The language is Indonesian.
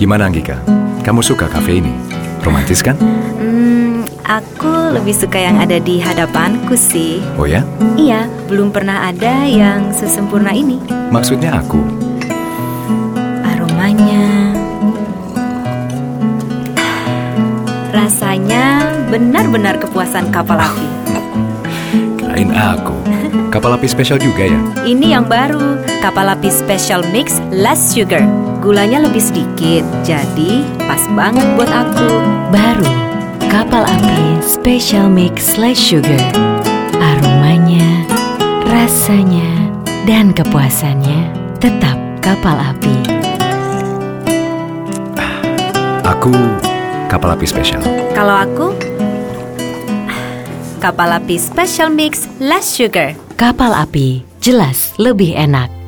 Gimana Anggika? Kamu suka kafe ini? Romantis kan? Aku lebih suka yang ada di hadapanku sih. Oh ya? Iya, belum pernah ada yang sesempurna ini. Maksudnya aku. Aromanya, rasanya benar-benar kepuasan kapal api. Kirain aku. Kapal api spesial juga ya? Ini yang baru, kapal api special mix less sugar. Gulanya lebih sedikit, jadi pas banget buat aku. Baru, kapal api special mix less sugar. Aromanya, rasanya, dan kepuasannya tetap kapal api. Aku kapal api spesial. Kalau aku, kapal api special mix less sugar. Kapal api jelas lebih enak.